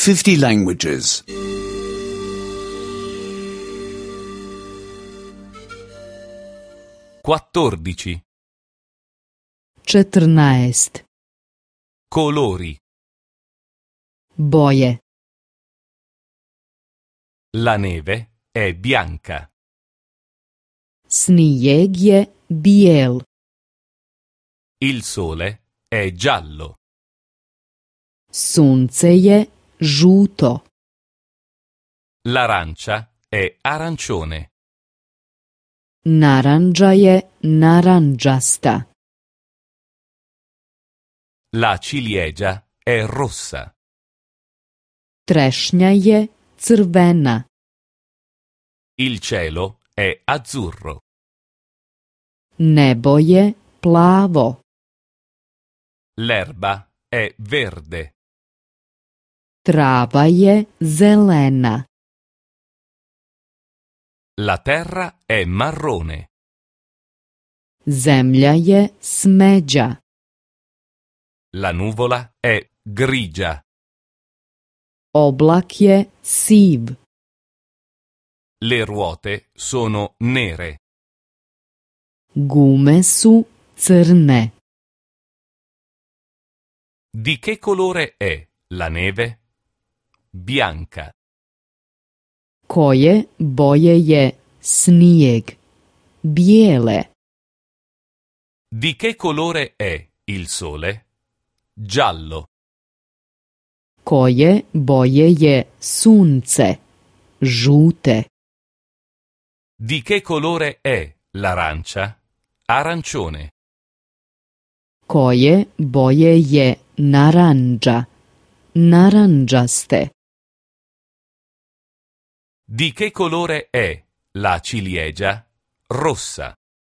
50 languages. 14. 14. Colori. Boje. La neve è bianca. Snijeg je bijel. Il sole è giallo. Sunce je žuto. L'arancia è arancione. Narandža je naranđasta. La ciliegia è rossa. Trešnja je crvena. Il cielo è azzurro. Nebo je plavo. L'erba è verde. Trava je zelena. La terra è marrone. Zemlja je smeđa. La nuvola è grigia. Oblak je siv. Le ruote sono nere. Gume su crne. Di che colore è la neve? Bianca. Koje boje je snijeg? Bijele. Di che colore è il sole? Giallo. Koje boje je sunce? Žute. Di che colore è l'arancia? Arancione. Koje boje je narandža? Naranđaste. Di che colore è la ciliegia? Rossa.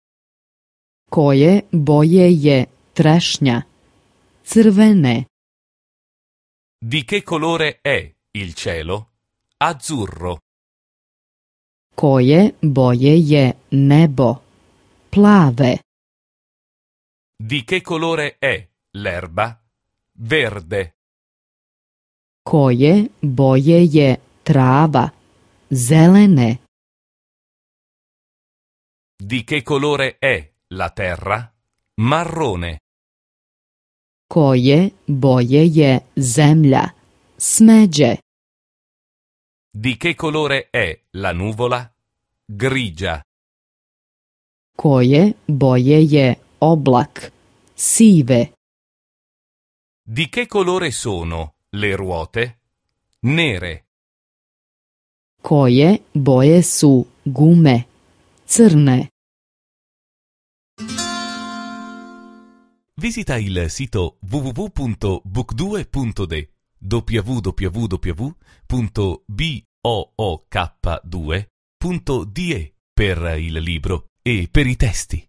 Koje boje je trešnja? Crvene. Di che colore è il cielo? Azzurro. Koje boje je nebo? Plave. Di che colore è l'erba? Verde. Koje boje je trava? Zelene. Di che colore è la terra? Marrone. Koje boje je zemlja? Smeđe. Di che colore è la nuvola? Grigia. Koje boje je oblak? Sive. Di che colore sono le ruote? Nere. Koje boje su gume? Crne. Visita il sito www.book2.de www.book2.de per il libro e per i testi.